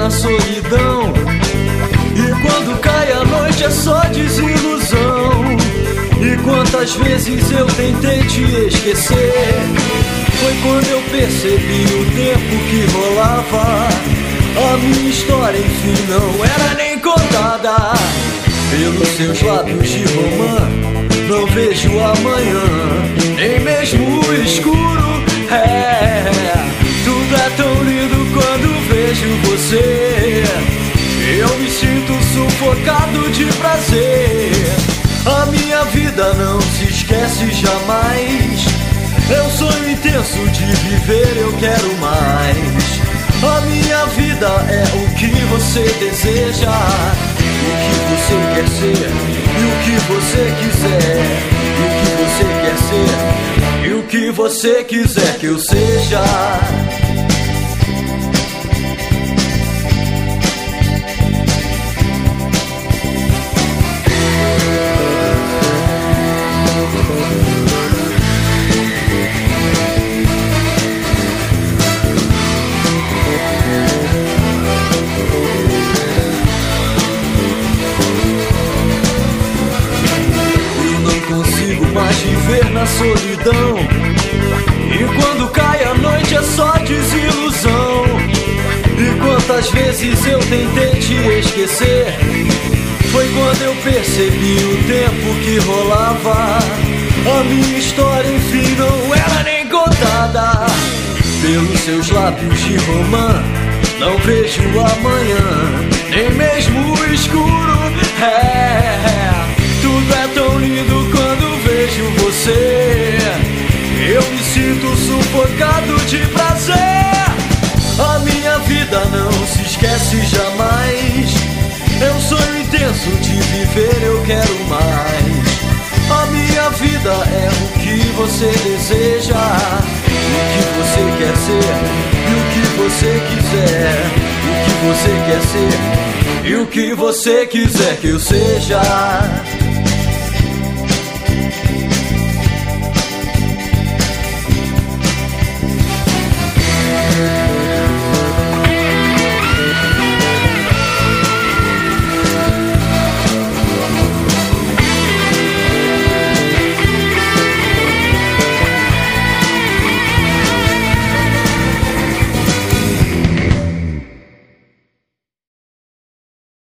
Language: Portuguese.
na solidão. E quando cai a noite é só desilusão. E quantas vezes eu tentei te esquecer. Foi quando eu percebi o tempo que rolava. A minha história enfim não era nem contada. Pelos seus lábios de romã não vejo amanhã, nem mesmo o escuro. Tudo é tão lindo quando vejo você. Eu me sinto sufocado de prazer. A minha vida não se esquece jamais. É um sonho intenso de viver, eu quero mais. A minha vida é o que você deseja, o que você quer ser e o que você quiser. E o que você quer ser e o que você quiser que eu seja. Mas viver na solidão. E quando cai a noite é só desilusão. E quantas vezes eu tentei te esquecer. Foi quando eu percebi o tempo que rolava. A minha história enfim não era nem contada. Pelos seus lábios de romã não vejo amanhã, nem mesmo o escuro. Tudo é tão lindo quando vejo você. Eu me sinto sufocado de prazer. A minha vida não se esquece jamais. É um sonho intenso de viver, eu quero mais. A minha vida é o que você deseja, o que você quer ser e o que você quiser. O que você quer ser e o que você quiser que eu seja.